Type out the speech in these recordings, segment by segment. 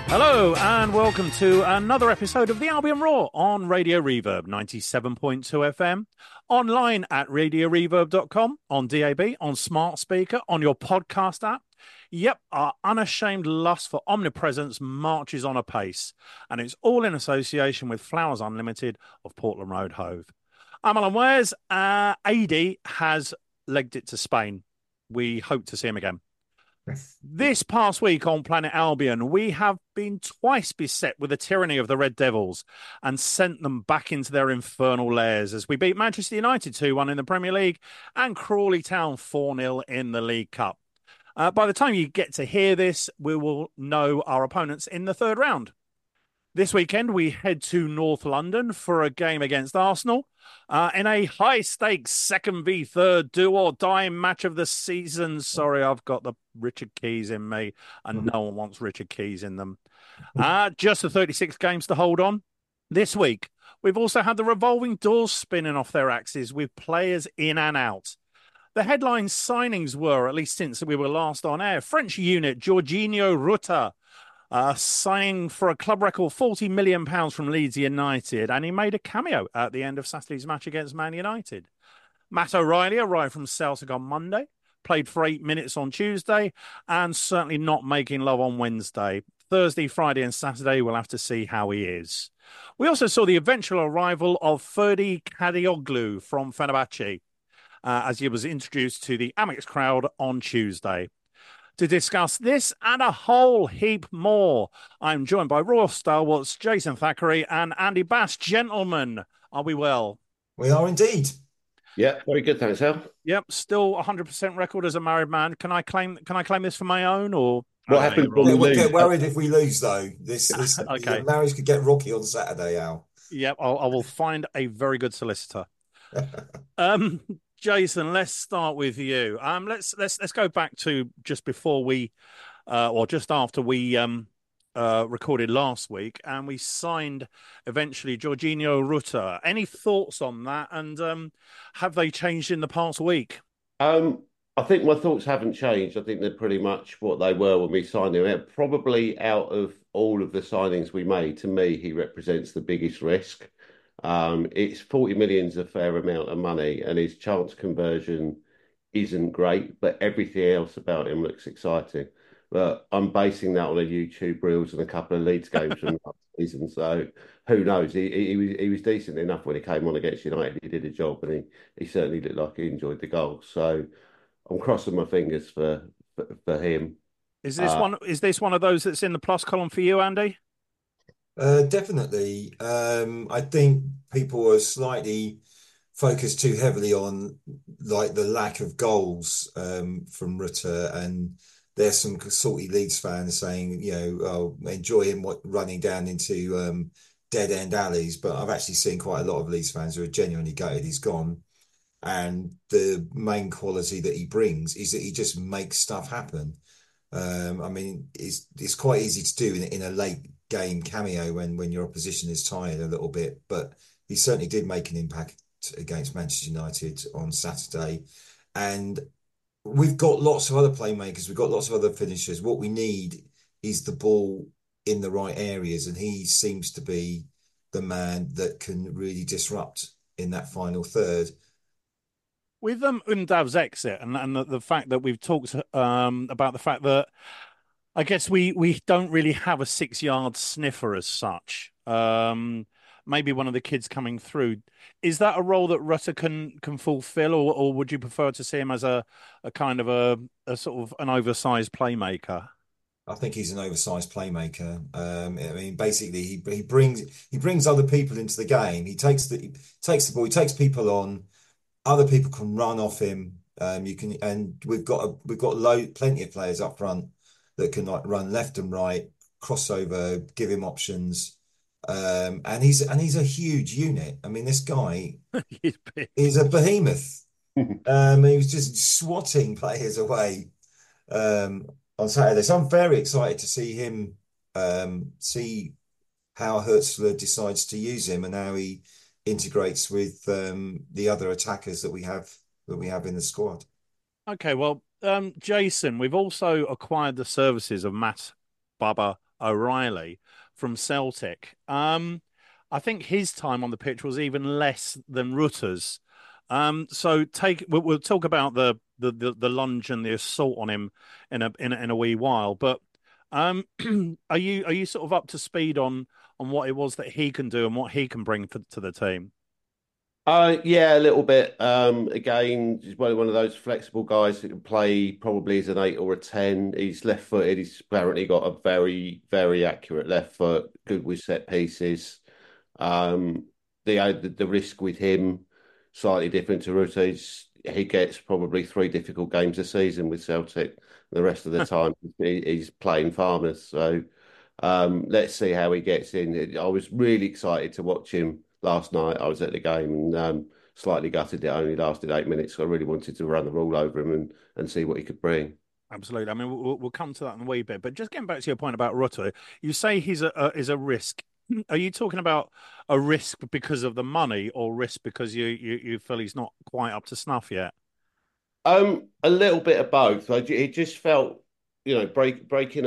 Hello and welcome to another episode of the Albion Roar on Radio Reverb 97.2 FM, online at radioreverb.com, on DAB, on smart speaker, on your podcast app. Yep, our unashamed lust for omnipresence marches on apace, and it's all in association with Flowers Unlimited of Portland Road, Hove. I'm Alan Wares. AD has legged it to Spain. We hope to see him again. This past week on Planet Albion, we have been twice beset with the tyranny of the Red Devils and sent them back into their infernal lairs as we beat Manchester United 2-1 in the Premier League and Crawley Town 4-0 in the League Cup. By the time you get to hear this, we will know our opponents in the third round. This weekend, we head to North London for a game against Arsenal in a high-stakes second v third do-or-die match of the season. Sorry, I've got the Richard Keys in me, and no one wants Richard Keys in them. Just the 36 games to hold on. This week, we've also had the revolving doors spinning off their axes with players in and out. The headline signings were, at least since we were last on air, French unit Jorginho Rutter, signing for a club record £40 million from Leeds United, and he made a cameo at the end of Saturday's match against Man United. Matt O'Reilly arrived from Celtic on Monday, played for 8 minutes on Tuesday, and certainly not making love on Wednesday. Thursday, Friday and Saturday, we'll have to see how he is. We also saw the eventual arrival of Ferdi Kadioglu from Fenerbahce, as he was introduced to the Amex crowd on Tuesday. To discuss this and a whole heap more, I'm joined by Royal stalwarts Jason Thackeray and Andy Bass. Gentlemen, are we well? We are indeed. Yeah, very good, thanks, Al. Yep, still 100% record as a married man. Can I claim this for my own, or what happens when we we'll lose? get worried if we lose, though. This okay. The marriage could get rocky on Saturday, Al. Yep, I will find a very good solicitor. Jason, let's start with you. Let's go back to just before we, or just after we recorded last week, and we signed eventually Jorginho Rutter. Any thoughts on that? And have they changed in the past week? I think my thoughts haven't changed. I think they're pretty much what they were when we signed him. Probably out of all of the signings we made, to me, he represents the biggest risk. It's 40 million's a fair amount of money, and his chance conversion isn't great, but everything else about him looks exciting. But I'm basing that on a YouTube reels and a couple of Leeds games from last season, so who knows? He was decent enough when he came on against United. He did a job, and he certainly looked like he enjoyed the goal. So I'm crossing my fingers for him. Is this one of those that's in the plus column for you, Andy? Definitely. I think people are slightly focused too heavily on like the lack of goals from Rutter, and there's some salty Leeds fans saying, enjoy him running down into dead end alleys. But I've actually seen quite a lot of Leeds fans who are genuinely gutted he's gone. And the main quality that he brings is that he just makes stuff happen. It's quite easy to do in a late game cameo when your opposition is tired a little bit, but he certainly did make an impact against Manchester United on Saturday. And we've got lots of other playmakers, we've got lots of other finishers. What we need is the ball in the right areas, and he seems to be the man that can really disrupt in that final third. With Undav's exit and the fact that we've talked about the fact that I guess we don't really have a 6-yard sniffer as such. Maybe one of the kids coming through. Is that a role that Rutter can fulfill, or would you prefer to see him as a kind of a sort of an oversized playmaker? I think he's an oversized playmaker. Basically, he brings other people into the game. He takes the ball, he takes people on. Other people can run off him. We've got plenty of players up front that can like run left and right, crossover, give him options. And he's a huge unit. I mean, this guy is a behemoth. He was just swatting players away on Saturday. So I'm very excited to see him, see how Hertzler decides to use him and how he integrates with the other attackers that we have in the squad. Okay, well, Jason, we've also acquired the services of Matt Bubba O'Reilly from Celtic. I think his time on the pitch was even less than Rutter's. So we'll talk about the lunge and the assault on him in a wee while. But are you sort of up to speed on what it was that he can do and what he can bring to the team? Yeah, a little bit. Again, he's one of those flexible guys that can play probably as an 8 or a 10. He's left-footed. He's apparently got a very, very accurate left foot, good with set pieces. Um, the risk with him slightly different to Rutte. He gets probably 3 difficult games a season with Celtic. The rest of the time, he's playing farmers. So let's see how he gets in. I was really excited to watch him last night. I was at the game and slightly gutted it only lasted 8 minutes. So I really wanted to run the ball over him and see what he could bring. Absolutely. I mean, we'll come to that in a wee bit. But just getting back to your point about Rutter, you say he's is a risk. Are you talking about a risk because of the money, or risk because you feel he's not quite up to snuff yet? A little bit of both. It just felt, breaking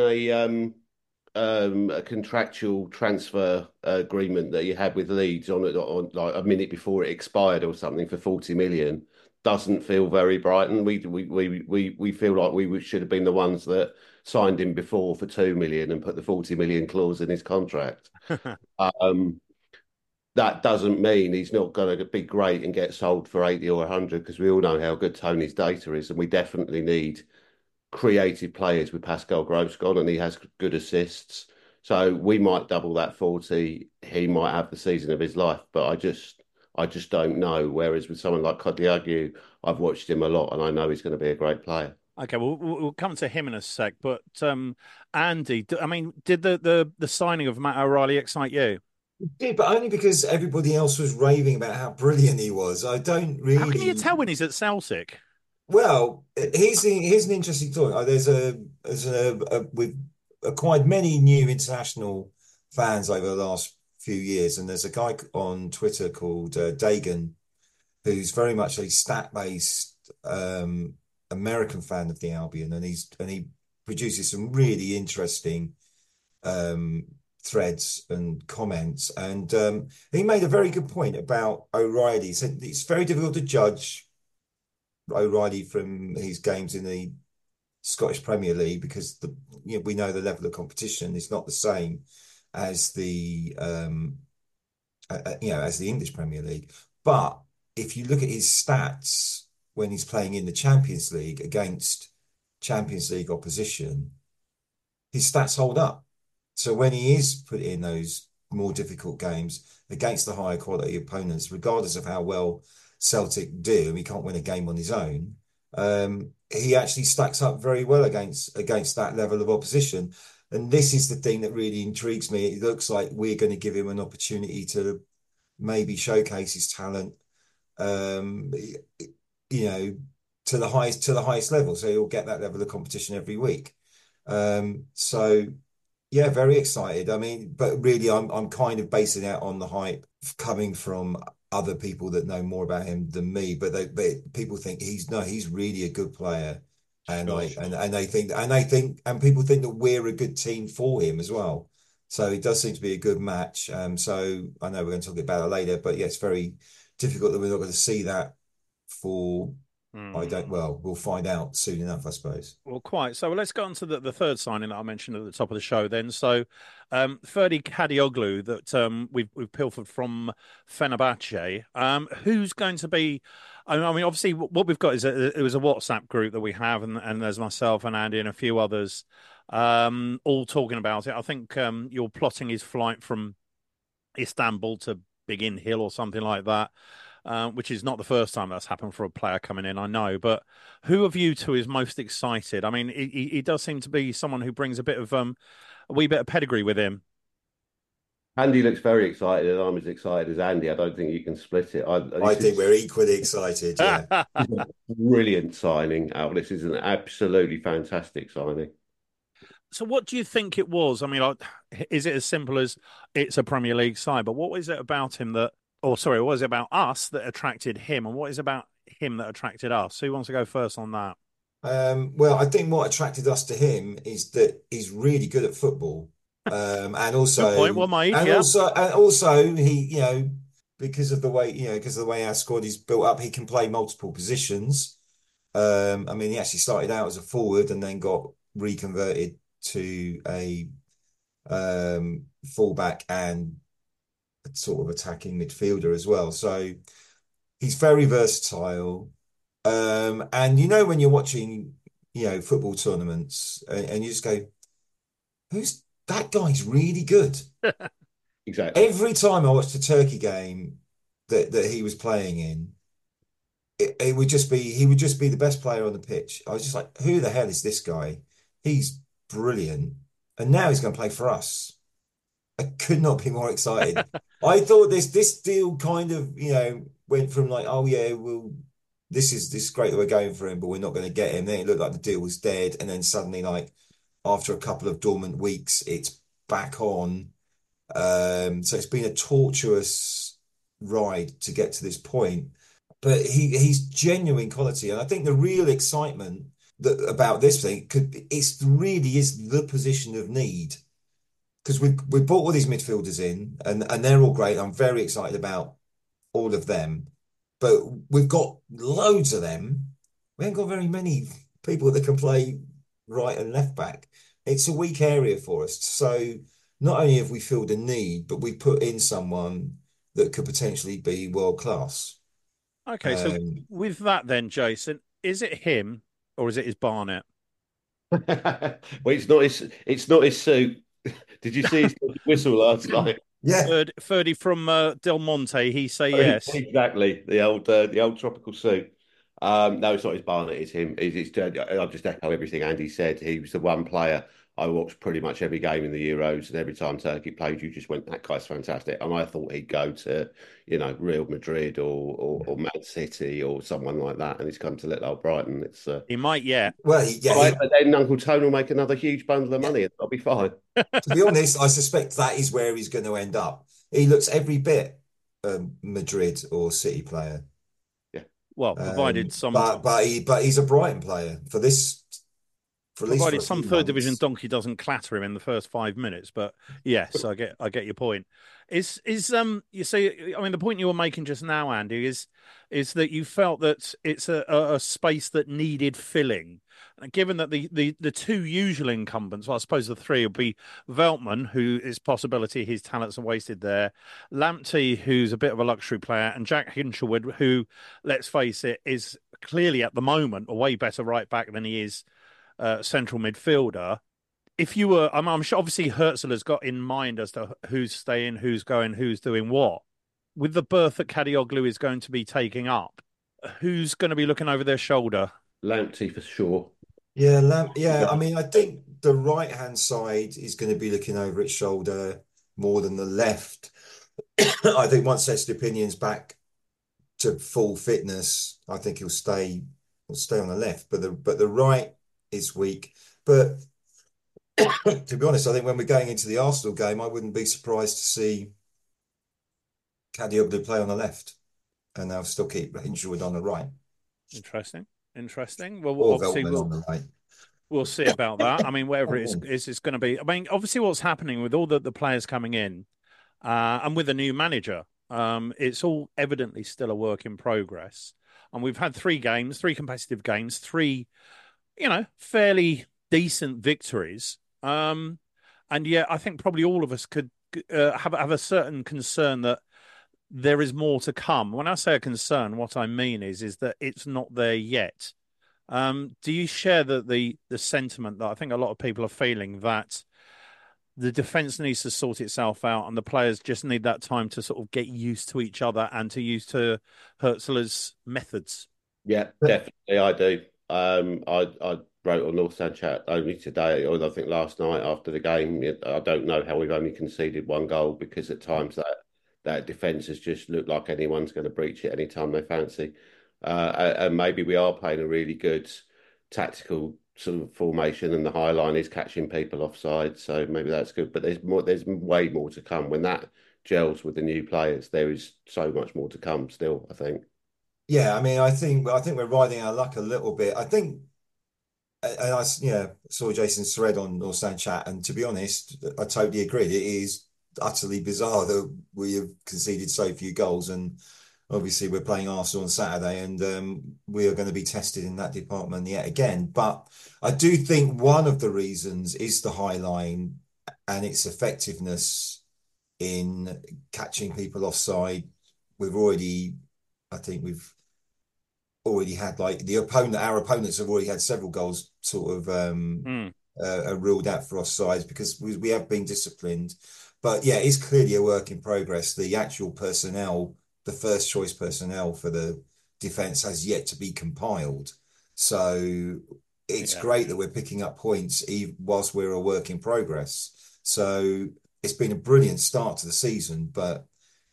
a contractual transfer agreement that you had with Leeds on like a minute before it expired or something for 40 million doesn't feel very Brighton. We feel like we should have been the ones that signed him before for 2 million and put the 40 million clause in his contract. Um, that doesn't mean he's not going to be great and get sold for 80 or 100 because we all know how good Tony's data is, and we definitely need creative players with Pascal Gross gone, and he has good assists. So we might double that 40. He might have the season of his life, but I just don't know. Whereas with someone like Kodiagu, I've watched him a lot and I know he's going to be a great player. Okay, well, we'll come to him in a sec. But Andy, I mean, did the signing of Matt O'Reilly excite you? Did, but only because everybody else was raving about how brilliant he was. I don't How can you really. tell when he's at Celtic? Well, here's an interesting thought. We've acquired many new international fans over the last few years, and there's a guy on Twitter called Dagan, who's very much a stat-based American fan of the Albion, and he produces some really interesting um, threads and comments. And he made a very good point about O'Reilly. He said it's very difficult to judge O'Reilly from his games in the Scottish Premier League because we know the level of competition is not the same as the as the English Premier League. But if you look at his stats when he's playing in the Champions League against Champions League opposition, his stats hold up. So when he is put in those more difficult games against the higher quality opponents, regardless of how well Celtic do, and he can't win a game on his own, he actually stacks up very well against that level of opposition. And this is the thing that really intrigues me. It looks like we're going to give him an opportunity to maybe showcase his talent, um, to the highest level. So he'll get that level of competition every week. So yeah, very excited. I mean, but really, I'm kind of basing that on the hype coming from other people that know more about him than me. But people think he's really a good player, and Sure. people think that we're a good team for him as well. So it does seem to be a good match. So I know we're going to talk about it later, but yeah, it's very difficult that we're not going to see that for. I don't. Hmm. Well, we'll find out soon enough, I suppose. Well, quite. So let's go on to the third signing that I mentioned at the top of the show then. So Ferdi Kadioglu that we've pilfered from Fenerbahce. Who's going to be I mean obviously what we've got is it was a WhatsApp group that we have and there's myself and Andy and a few others all talking about it. I think you're plotting his flight from Istanbul to Biggin Hill or something like that, which is not the first time that's happened for a player coming in, I know. But who of you two is most excited? I mean, he does seem to be someone who brings a bit of a wee bit of pedigree with him. Andy looks very excited, and I'm as excited as Andy. I don't think you can split it. I This think is we're equally excited. Yeah. a brilliant signing, Al. This is an absolutely fantastic signing. So, what do you think it was? I mean, is it as simple as it's a Premier League side? But what is it about him that, or sorry, what is it about us that attracted him, and what is it about him that attracted us? Who wants to go first on that? Well, I think what attracted us to him is that he's really good at football. And Good also, point. Well made. and Yeah. also, and also, he, because of the way, because of the way our squad is built up, he can play multiple positions. I mean, he actually started out as a forward and then got reconverted to a fullback and a sort of attacking midfielder as well. So he's very versatile. And when you're watching, football tournaments and you just go, who's that guy's really good. Exactly. Every time I watched a Turkey game that he was playing in, it would just be he would just be the best player on the pitch. I was just like, who the hell is this guy? He's brilliant. And now he's going to play for us. I could not be more excited. I thought this deal kind of, went from like, oh yeah, well, this is great that we're going for him, but we're not going to get him. Then it looked like the deal was dead. And then suddenly, like after a couple of dormant weeks, it's back on. So it's been a tortuous ride to get to this point. But he's genuine quality. And I think the real excitement about this thing it's really is the position of need. Because we brought all these midfielders in and they're all great. I'm very excited about all of them. But we've got loads of them. We haven't got very many people that can play right and left back. It's a weak area for us. So not only have we filled a need, but we put in someone that could potentially be world class. Okay. So Um, with that, then, Jason, is it him or is it his Barnet? Well, it's not his suit. Did you see his whistle last night? yeah, Ferdy from Del Monte. He say yes. Exactly, the old tropical suit. No, it's not his Barnet, it's him. I'll just echo everything Andy said. He was the one player I watched pretty much every game in the Euros, and every time Turkey played, you just went, that guy's fantastic. And I thought he'd go to, Real Madrid or Man City or someone like that, and he's come to little old Brighton. It's He might yet. well, all right, but then Uncle Tone will make another huge bundle of yeah. money, and I'll be fine. To be honest, I suspect that is where he's going to end up. He looks every bit a Madrid or City player. Yeah. Well, provided some But he's a Brighton player for at least for provided a some few third division months. donkey doesn't clatter him in the first 5 minutes. But yes, I get your point. Is you see, I mean, the point you were making just now, Andy, is that you felt that it's a space that needed filling. And given that the two usual incumbents, well, I suppose the three would be Veltman, who is possibility his talents are wasted there, Lamptey, who's a bit of a luxury player, and Jack Hinchelwood, who, let's face it, is clearly at the moment a way better right back than he is central midfielder. If you were, I'm sure obviously Herzl has got in mind as to who's staying, who's going, who's doing what. With the berth that Kadioglu is going to be taking up, who's going to be looking over their shoulder? Lamptey for sure. Yeah, yeah. I mean, I think the right hand side is going to be looking over its shoulder more than the left. I think once Estepinian's back to full fitness, I think he'll stay on the left. But the right is weak. But to be honest, I think when we're going into the Arsenal game, I wouldn't be surprised to see Kadioglu play on the left, and they'll still keep Hinchelwood on the right, Interesting, interesting. Well, or obviously Veltman on the right. we'll see about that. I mean, whatever it is, it's going to be. I mean, obviously, what's happening with all the players coming in, and with a new manager, it's all evidently still a work in progress. And we've had three competitive games, three, fairly decent victories. And yet, I think probably all of us could have a certain concern that there is more to come. When I say a concern, what I mean is that it's not there yet. Do you share the sentiment that I think a lot of people are feeling that the defense needs to sort itself out and the players just need that time to sort of get used to each other and to used to Hertzler's methods? Yeah, definitely, I do. I wrote on North Stand Chat only today, or I think last night after the game. I don't know how we've only conceded one goal because at times that defence has just looked like anyone's going to breach it anytime they fancy. And maybe we are playing a really good tactical sort of formation, and the high line is catching people offside. So maybe that's good. But there's more. There's way more to come when that gels with the new players. There is so much more to come still, I think. Yeah, I mean, I think we're riding our luck a little bit. I think And saw Jason's thread on North Stand Chat, and to be honest, I totally agree. It is utterly bizarre that we have conceded so few goals, and obviously we're playing Arsenal on Saturday, and we are going to be tested in that department yet again. But I do think one of the reasons is the high line and its effectiveness in catching people offside. I think we've already had our opponents have already had several goals sort of ruled out for offsides because we have been disciplined. But yeah, it's clearly a work in progress. The actual personnel, the first choice personnel for the defence has yet to be compiled. So it's great that we're picking up points whilst we're a work in progress. So it's been a brilliant start to the season, but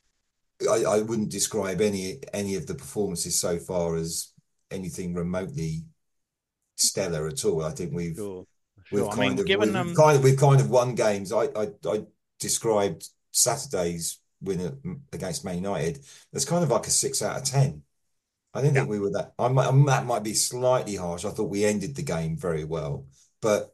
I wouldn't describe any of the performances so far as anything remotely stellar at all. I think we've kind of won games. I described Saturday's win against Man United as kind of like a 6 out of 10. I didn't think we were that. That might be slightly harsh. I thought we ended the game very well, but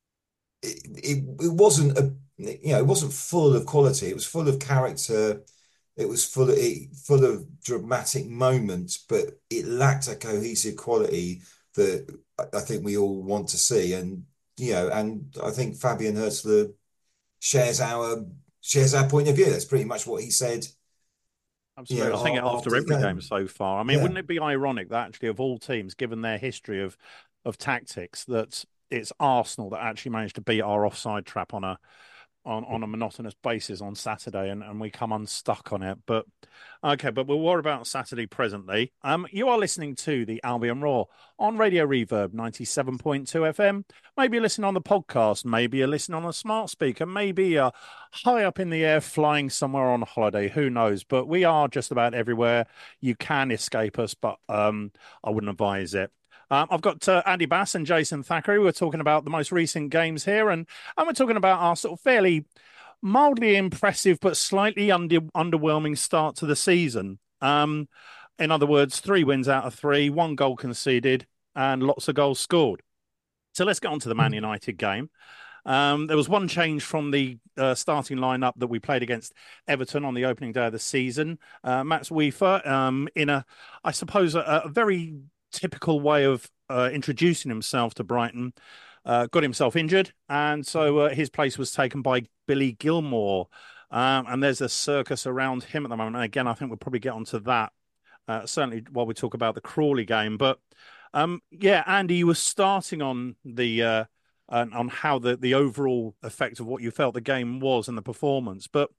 it wasn't it wasn't full of quality. It was full of character. It was full of dramatic moments, but it lacked a cohesive quality that I think we all want to see. And and I think Fabian Hürzeler shares our point of view. That's pretty much what he said. Absolutely. I think after every game so far. I mean, wouldn't it be ironic that actually of all teams, given their history of tactics, that it's Arsenal that actually managed to beat our offside trap on a monotonous basis on Saturday, and we come unstuck on it. But we'll worry about Saturday presently. You are listening to the Albion Roar on Radio Reverb 97.2 FM. Maybe you listen on the podcast, maybe you listen on a smart speaker, maybe you're high up in the air flying somewhere on holiday, who knows? But we are just about everywhere. You can escape us, but I wouldn't advise it. I've got Andy Bass and Jason Thackeray. We're talking about the most recent games here, and we're talking about our sort of fairly mildly impressive but slightly underwhelming start to the season. In other words, 3 wins out of 3, 1 goal conceded, and lots of goals scored. So let's get on to the Man United game. There was one change from the starting lineup that we played against Everton on the opening day of the season. Mats Wiefer, in a very typical way of introducing himself to Brighton, got himself injured, and so his place was taken by Billy Gilmour. And there's a circus around him at the moment. And again, I think we'll probably get onto that certainly while we talk about the Crawley game. But Andy, you were starting on the on how the overall effect of what you felt the game was and the performance. But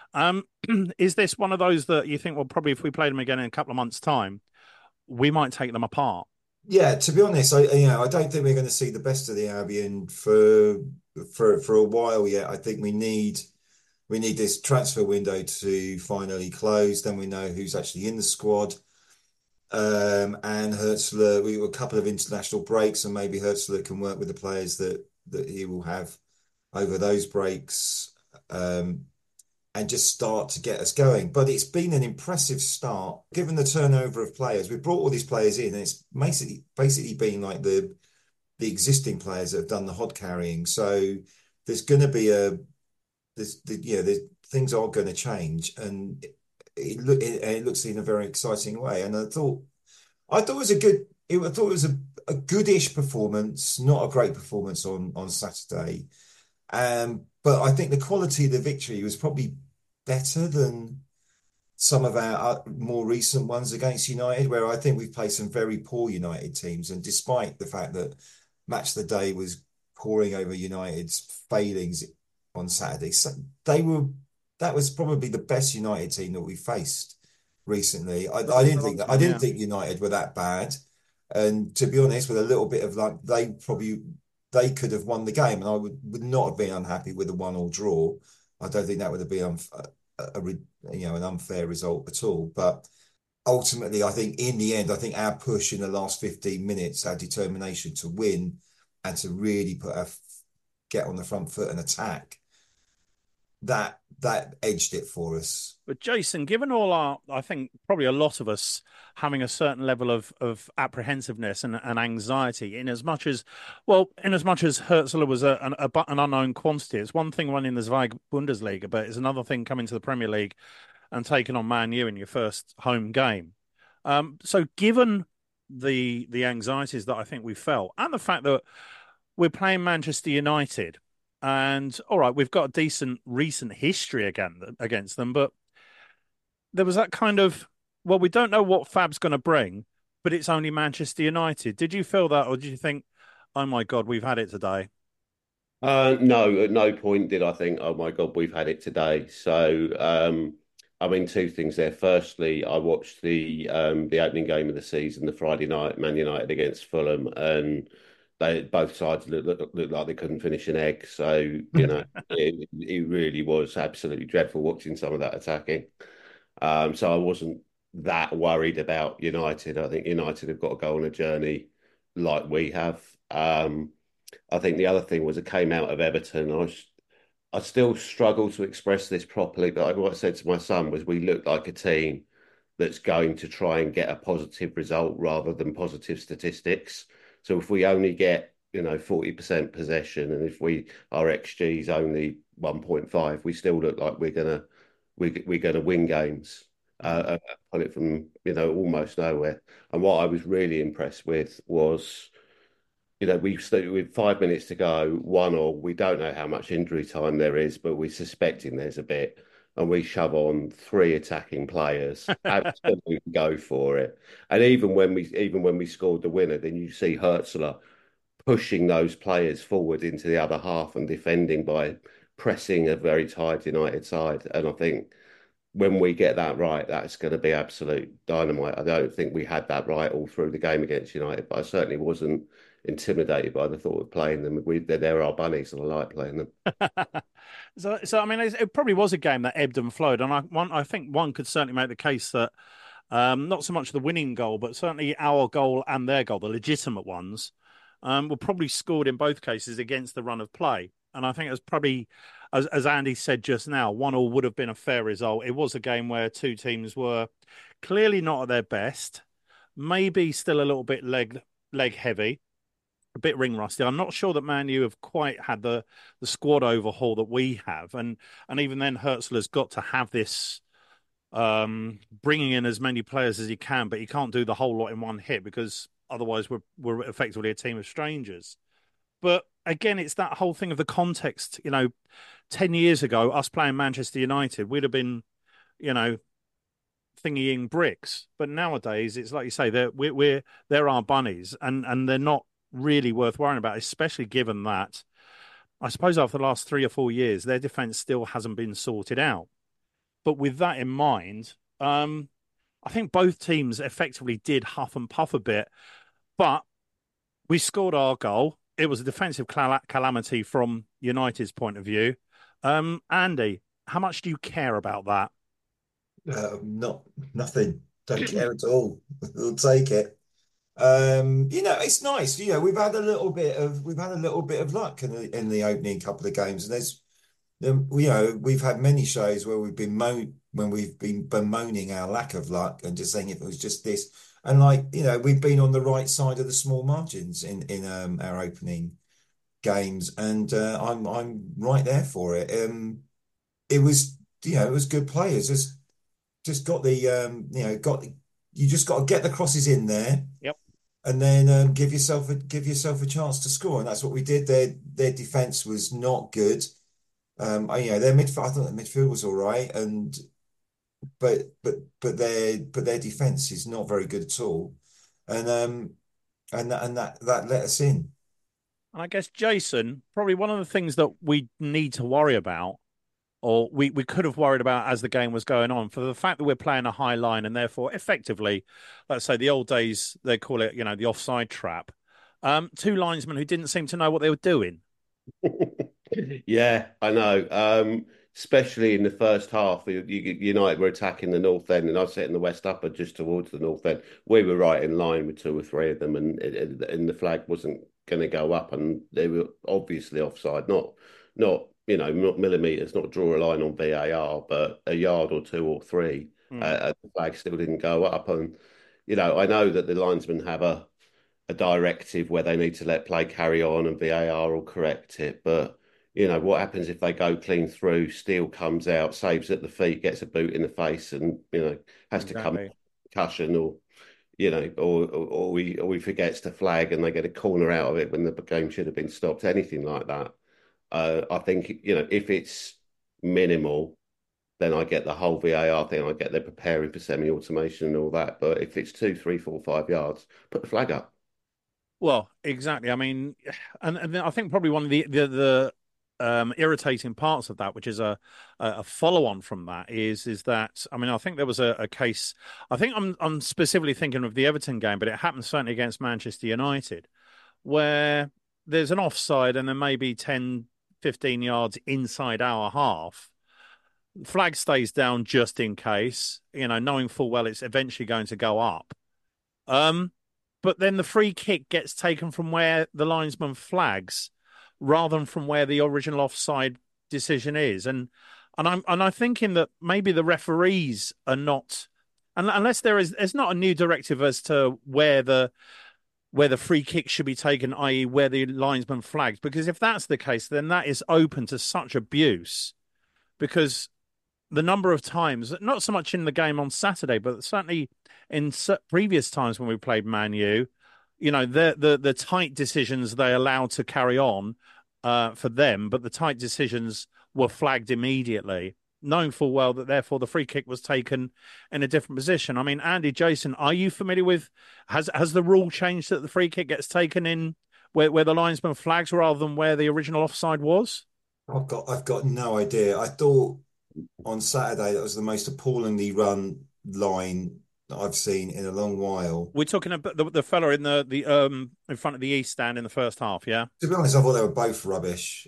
is this one of those that you think, well, probably if we played them again in a couple of months' time, we might take them apart? Yeah, to be honest, I don't think we're going to see the best of the Albion for a while yet. I think we need this transfer window to finally close. Then we know who's actually in the squad. And Hürzeler, we got a couple of international breaks, and maybe Hürzeler can work with the players that he will have over those breaks. And just start to get us going. But it's been an impressive start, given the turnover of players. We've brought all these players in, and it's basically been like the existing players that have done the hod carrying. So there's going to be things are going to change, and it looks in a very exciting way. And I thought it was a goodish performance, not a great performance on Saturday. But I think the quality of the victory was probably better than some of our more recent ones against United, where I think we've played some very poor United teams. And despite the fact that Match of the Day was poring over United's failings on Saturday, that was probably the best United team that we faced recently. I didn't think United were that bad. And to be honest, with a little bit of luck, they could have won the game, and I would not have been unhappy with a 1-1 draw. I don't think that would have been an unfair result at all. But ultimately, I think in the end, our push in the last 15 minutes, our determination to win and to really get on the front foot and attack, that edged it for us. But Jason, given all our, I think probably a lot of us having a certain level of apprehensiveness and anxiety, in as much as, well, in as much as Herzl was an unknown quantity, it's one thing running the Zweig Bundesliga, but it's another thing coming to the Premier League and taking on Man U in your first home game. So given the anxieties that I think we felt, and the fact that we're playing Manchester United, and all right, we've got a decent recent history against them, but there was that kind of, well, we don't know what Fab's going to bring, but it's only Manchester United. Did you feel that, or did you think, oh my God, we've had it today? No, at no point did I think, oh my God, we've had it today. So, I mean, two things there. Firstly, I watched the opening game of the season, the Friday night, Man United against Fulham, and they both sides looked like they couldn't finish an egg. So, it really was absolutely dreadful watching some of that attacking. So I wasn't that worried about United. I think United have got to go on a journey like we have. I think the other thing was it came out of Everton. I still struggle to express this properly, but what I said to my son was we look like a team that's going to try and get a positive result rather than positive statistics. So if we only get 40% possession, and if our XG is only 1.5, we still look like we're gonna win games. Put it from almost nowhere. And what I was really impressed with was we started with 5 minutes to go, 1-1. We don't know how much injury time there is, but we're suspecting there's a bit. And we shove on three attacking players, absolutely go for it. And even when we scored the winner, then you see Hertzler pushing those players forward into the other half and defending by pressing a very tired United side. And I think when we get that right, that's going to be absolute dynamite. I don't think we had that right all through the game against United, but I certainly wasn't intimidated by the thought of playing them. They're our bunnies, and I like playing them. So I mean, it probably was a game that ebbed and flowed, and I think one could certainly make the case that not so much the winning goal, but certainly our goal and their goal, the legitimate ones, were probably scored in both cases against the run of play. And I think it was probably, as Andy said just now, 1-1 would have been a fair result. It was a game where two teams were clearly not at their best, maybe still a little bit leg heavy, a bit ring rusty. I'm not sure that Man U have quite had the squad overhaul that we have, and even then, Herzler's got to have this bringing in as many players as he can, but he can't do the whole lot in one hit because otherwise we're effectively a team of strangers. But again, it's that whole thing of the context. 10 years ago, us playing Manchester United, we'd have been, you know, thingying bricks. But nowadays, it's like you say, they're our bunnies, and they're not really worth worrying about, especially given that I suppose after the last 3 or 4 years, their defence still hasn't been sorted out. But with that in mind, I think both teams effectively did huff and puff a bit, but we scored our goal. It was a defensive calamity from United's point of view. Andy, how much do you care about that? Not nothing. Don't care at all. We'll take it. It's nice. We've had a little bit of luck in the opening couple of games, and we've had many shows where we've been bemoaning our lack of luck and just saying if it was just this, and we've been on the right side of the small margins in our opening games, and I'm right there for it. It was good players. Just got the you just got to get the crosses in there Yep. and then give yourself a chance to score, and that's what we did. Their defense was not good. Their midfield, I thought their midfield was all right, and but their defense is not very good at all, and that let us in. And I guess, Jason, probably one of the things that we need to worry about, or we could have worried about as the game was going on, for the fact that we're playing a high line and therefore effectively, let's say the old days, they call it, the offside trap. Two linesmen who didn't seem to know what they were doing. Yeah, I know. Especially in the first half, United were attacking the north end, and I was sitting the west upper just towards the north end. We were right in line with two or three of them, and the flag wasn't going to go up, and they were obviously offside. Not not millimetres, not draw a line on VAR, but a yard or two or three, Mm, the flag still didn't go up. And, I know that the linesmen have a directive where they need to let play carry on and VAR will correct it. But, what happens if they go clean through, Steele comes out, saves at the feet, gets a boot in the face and, has to come exactly. concussion or he forgets to flag and they get a corner out of it when the game should have been stopped, anything like that. I think, if it's minimal, then I get the whole VAR thing. I get they're preparing for semi-automation and all that. But if it's 2, 3, 4, 5 yards, put the flag up. Well, exactly. I mean, and I think probably one of the irritating parts of that, which is a follow on from that, is that I mean I think there was a case. I think I'm specifically thinking of the Everton game, but it happened certainly against Manchester United, where there's an offside and there may be 10, 15 yards inside our half. Flag stays down just in case, knowing full well it's eventually going to go up. Um, but then the free kick gets taken from where the linesman flags rather than from where the original offside decision is. And I'm thinking that maybe the referees are not, unless there's not a new directive as to where the free kick should be taken, i.e., where the linesman flags. Because if that's the case, then that is open to such abuse. Because the number of times, not so much in the game on Saturday, but certainly in previous times when we played Man U, the tight decisions they allowed to carry on for them, but the tight decisions were flagged immediately, knowing full well that therefore the free kick was taken in a different position. I mean, Andy, Jason, are you familiar with, has the rule changed that the free kick gets taken in where the linesman flags rather than where the original offside was? I've got no idea. I thought on Saturday that was the most appallingly run line that I've seen in a long while. We're talking about the fella in the in front of the East stand in the first half, yeah? To be honest, I thought they were both rubbish.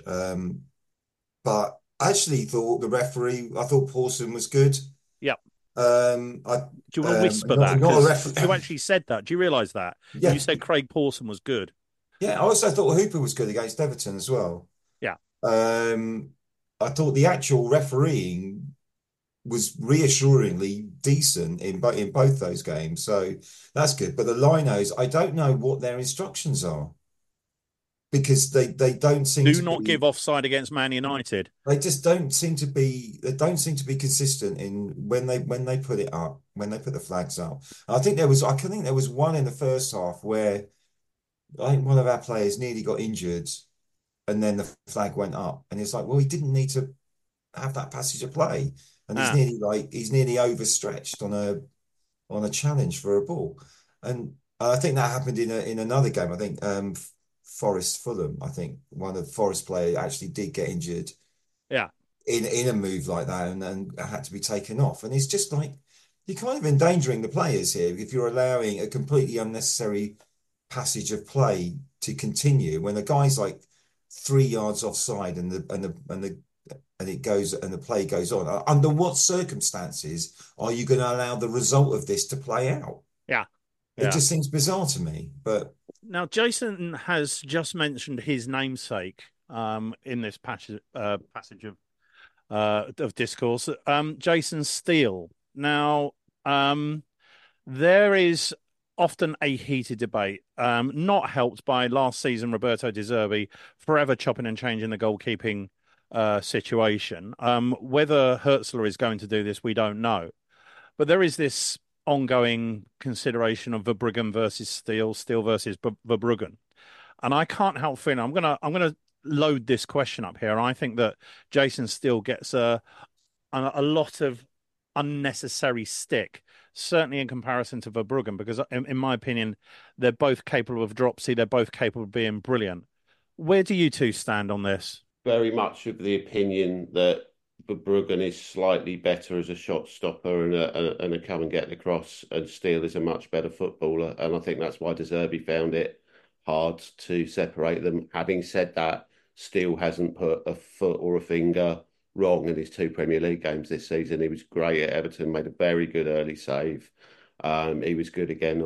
But I actually thought the referee, I thought Pawson was good. Yeah. I Do you want to whisper not that? not a Because you referee. actually said that. Do you realise that? Yeah, You said Craig Pawson was good. yeah. I also thought Hooper was good against Everton as well. Yeah. Um, I thought the actual refereeing was reassuringly decent in both those games, so that's good. But the linos, I don't know what their instructions are because they don't seem Do to not be. give offside against Man United. They just don't seem to be. They don't seem to be consistent in when they put it up, when they put the flags up. I think there was. I think there was one in the first half where I think one of our players nearly got injured, and then the flag went up, and it's like, well, he didn't need to have that passage of play, and Ah, he's nearly overstretched on a challenge for a ball, and I think that happened in another game. I think Forest Fulham. I think one of the Forest players actually did get injured yeah. in a move like that and had to be taken off. And it's just like you're kind of endangering the players here if you're allowing a completely unnecessary passage of play to continue when a guy's like 3 yards offside and it goes and the play goes on. Under what circumstances are you going to allow the result of this to play out? Yeah. It Yeah. just seems bizarre to me. But Now, Jason has just mentioned his namesake in this passage of discourse. Jason Steele. Now, there is often a heated debate, not helped by last season Roberto De Zerbi forever chopping and changing the goalkeeping situation. Whether Hertzler is going to do this, we don't know. But there is this ongoing consideration of Verbruggen versus Steele, Steele versus Verbruggen. And I can't help feeling I'm gonna load this question up here. I think that Jason Steele gets a lot of unnecessary stick, certainly in comparison to Verbruggen, because in my opinion, they're both capable of dropsy. They're both capable of being brilliant. Where do you two stand on this? Very much of the opinion that Verbruggen is slightly better as a shot stopper and a come and get the cross, and Steele is a much better footballer. And I think that's why De Zerbi found it hard to separate them. Having said that, Steele hasn't put a foot or a finger wrong in his two Premier League games this season. He was great at Everton, made a very good early save. He was good again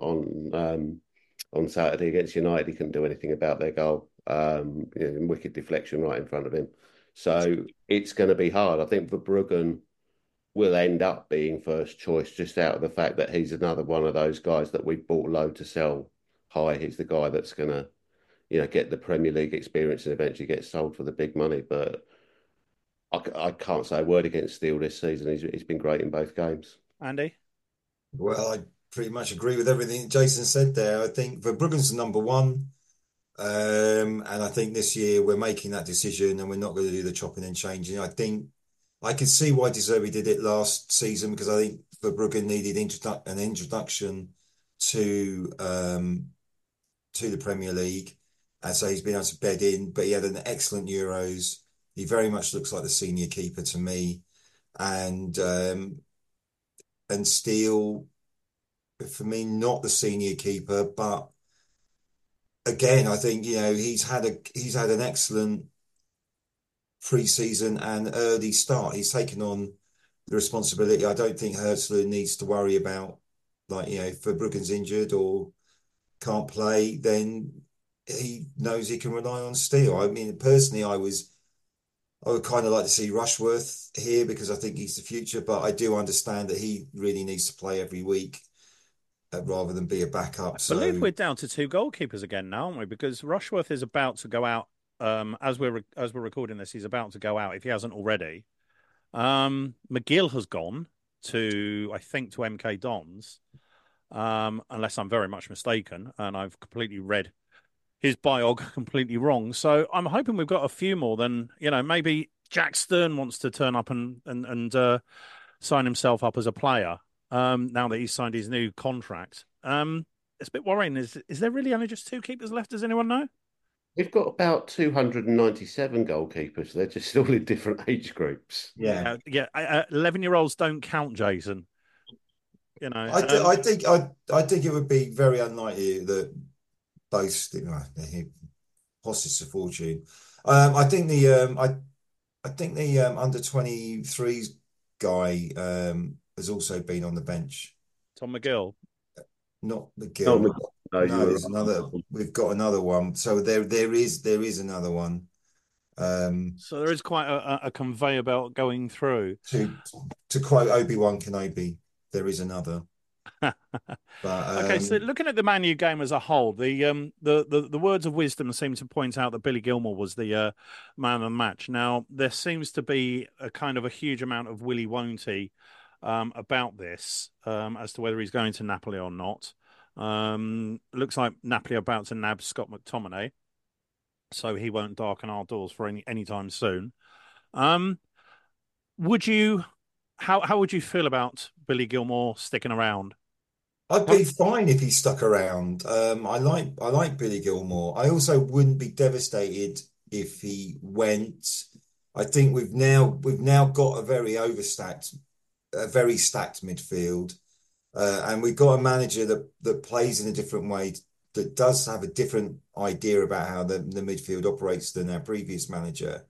on Saturday against United. He couldn't do anything about their goal. Wicked deflection right in front of him. So it's going to be hard. I think Verbruggen will end up being first choice just out of the fact that he's another one of those guys that we've bought low to sell high. He's the guy that's going to, get the Premier League experience and eventually get sold for the big money. But I can't say a word against Steele this season. He's been great in both games. Andy? Well, I pretty much agree with everything Jason said there. I think Verbruggen's the number one. And I think this year we're making that decision and we're not going to do the chopping and changing. I think I can see why De Zerbi did it last season because I think Verbruggen needed an introduction to the Premier League. And so he's been able to bed in, but he had an excellent Euros. He very much looks like the senior keeper to me. And Steele, for me, not the senior keeper, but again, I think he's had an excellent pre-season and early start. He's taken on the responsibility. I don't think Huertler needs to worry about if Verbruggen's injured or can't play, then he knows he can rely on Steele. I mean, personally, I would kind of like to see Rushworth here because I think he's the future, but I do understand that he really needs to play every week rather than be a backup. I believe we're down to two goalkeepers again now, aren't we? Because Rushworth is about to go out. As we're recording this, he's about to go out if he hasn't already. McGill has gone to MK Dons, unless I'm very much mistaken, and I've completely read his biog completely wrong. So I'm hoping we've got a few more than, maybe Jack Stern wants to turn up and sign himself up as a player now that he's signed his new contract. It's a bit worrying. Is there really only just two keepers left? Does anyone know? We've got about 297 goalkeepers. They're just all in different age groups. Yeah. 11-year-olds don't count, Jason. I think it would be very unlikely that both costs a fortune. I think the under 23s guy has also been on the bench. Tom McGill. Not McGill. No, there's another. We've got another one. So there is another one. So there is quite a conveyor belt going through. To quote Obi-Wan Kenobi, there is another. But, okay, so looking at the Man U game as a whole, the words of wisdom seem to point out that Billy Gilmour was the man of the match. Now there seems to be a kind of a huge amount of willy won't he about this as to whether he's going to Napoli or not. Looks like Napoli are about to nab Scott McTominay, so he won't darken our doors for any time soon. Would you? How would you feel about Billy Gilmour sticking around? I'd be fine if he stuck around. I like Billy Gilmour. I also wouldn't be devastated if he went. I think we've now got a very stacked midfield, and we've got a manager that plays in a different way, that does have a different idea about how the midfield operates than our previous manager.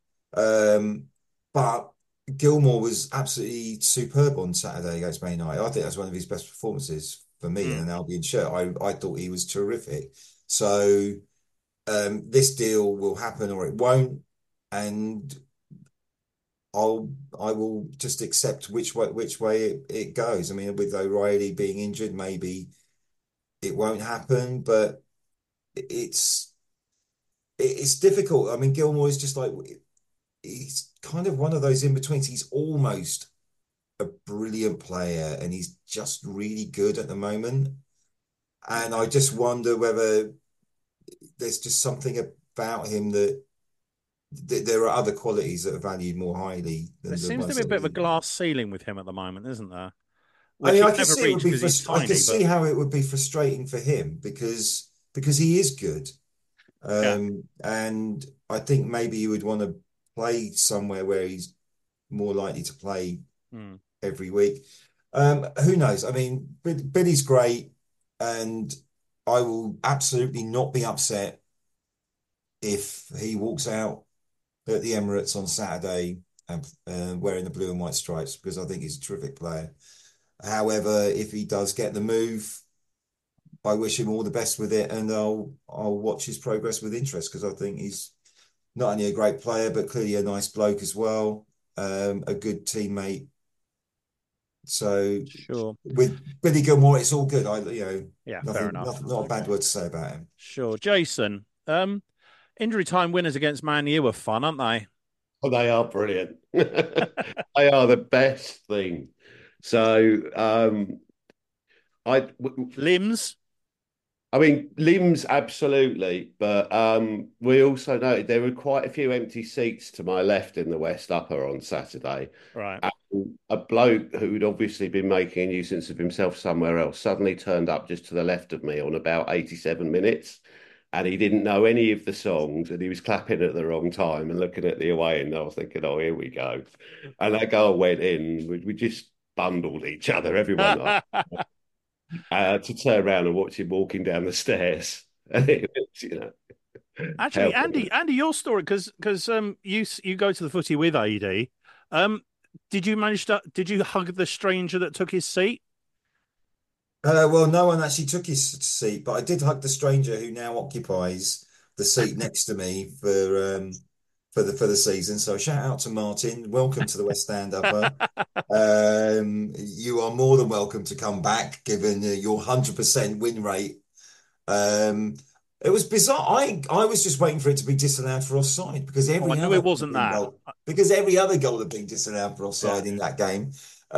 But Gilmour was absolutely superb on Saturday against Man United. I think that's one of his best performances for me in an Albion shirt. I thought he was terrific. So this deal will happen or it won't, and I will just accept which way it goes. I mean, with O'Reilly being injured, maybe it won't happen, but it's difficult. I mean, Gilmour is just like, he's kind of one of those in-betweens. He's almost a brilliant player and he's just really good at the moment. And I just wonder whether there's just something about him that there are other qualities that are valued more highly than there seems to be a bit of a glass ceiling with him at the moment, isn't there? I mean, I can see I can see how it would be frustrating for him because he is good. And I think maybe you would want to play somewhere where he's more likely to play every week. Who knows? I mean, Billy's great, and I will absolutely not be upset if he walks out at the Emirates on Saturday wearing the blue and white stripes, because I think he's a terrific player. However, if he does get the move, I wish him all the best with it, and I'll watch his progress with interest because I think he's not only a great player, but clearly a nice bloke as well, a good teammate. So Sure. with Billy Gilmore, it's all good. Yeah, fair Nothing, enough. nothing, not a bad word to say about him. Sure. Jason, injury time winners against Man U were fun, aren't they? Oh, they are brilliant. They are the best thing. So, I, Limbs. I mean, limbs absolutely, but we also noted there were quite a few empty seats to my left in the West Upper on Saturday. Right. And a bloke who'd obviously been making a nuisance of himself somewhere else suddenly turned up just to the left of me on about 87 minutes. And he didn't know any of the songs, and he was clapping at the wrong time and looking at the away end. I was thinking, oh, here we go. And that goal went in. We just bundled each other, everyone, to turn around and watch him walking down the stairs. And it was, Actually, how Andy, your story because you go to the footy with AD. Um, did you hug the stranger that took his seat? Well, no one actually took his seat, but I did hug the stranger who now occupies the seat next to me for the season. So shout out to Martin. Welcome to the West Stand Upper. You are more than welcome to come back, given your 100% win rate. It was bizarre. I was just waiting for it to be disallowed for offside because Oh, I every knew other it wasn't that. goal, because every other goal had been disallowed for Yeah. offside in that game.